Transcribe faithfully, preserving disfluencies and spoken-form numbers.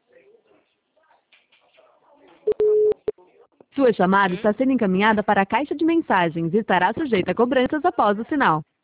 Sua chamada está sendo encaminhada para a caixa de mensagens e estará sujeita a cobranças após o sinal.